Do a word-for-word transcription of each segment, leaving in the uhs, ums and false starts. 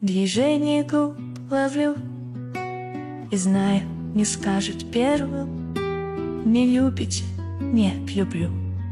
Движение губ ловлю и знаю, не скажет первым. Не любите, нет, люблю.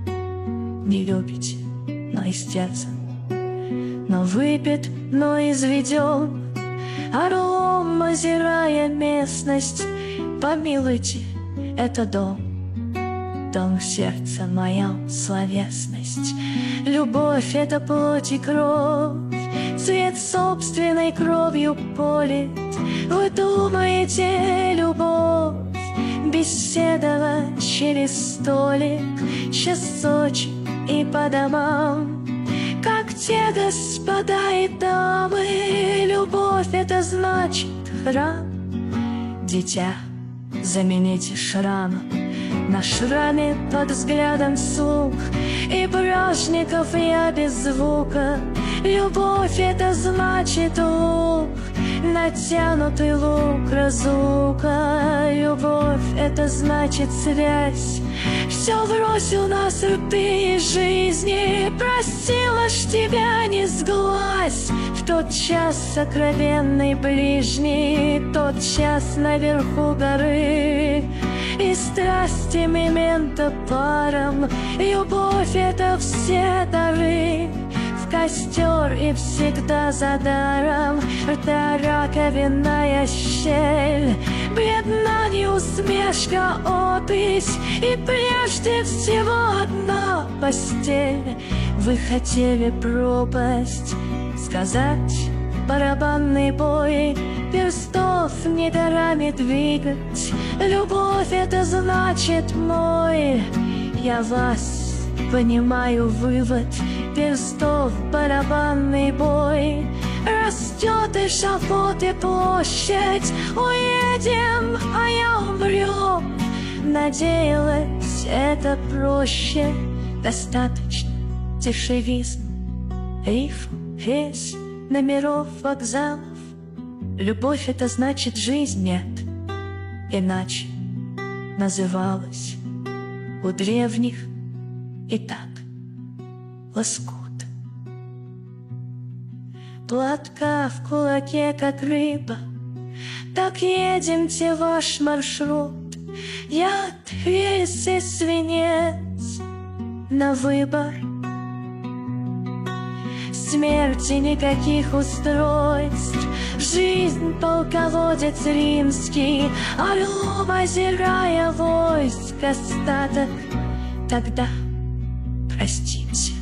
Не любите, но истерзан, но выпит, но изведен. Орлом озирая местность, помилуйте, это дом. Дом в сердце моем словесность. Любовь — это плоть и кровь, цвет собственной кровью полит. Вы думаете, любовь беседовать через столик, часочек и по домам, как те господа и дамы. Любовь — это значит храм. Дитя, замените шрам на шраме под взглядом слух и бражников я без звука. Любовь — это значит лук, натянутый лук разлука. Любовь — это значит связь. Все бросил на рты жизни, просила ж тебя не сглазь. В тот час сокровенный ближний, тот час наверху горы, и страсти мемента паром. Любовь — это все дары в костер и всегда за даром. Рта раковинная щель, бледна не усмешка, опись, и прежде всего одна постель. Вы хотели пропасть сказать, барабанный бой, перстов не дарами двигать. Любовь — это значит мой. Я вас понимаю, вывод перстов, барабанный бой. Растет эшафот и площадь, уедем, а я умру. Надеялась, это проще, достаточно дешевизм, рифм, весь номеров вокзалов. Любовь — это значит жизнь нет, иначе называлась у древних и так лоскут. Платка в кулаке, как рыба, так едемте ваш маршрут. Яд, рельс и свинец на выбор. Смерти никаких устройств, жизнь полководец римский, орлом озирая войск остаток. Тогда простимся.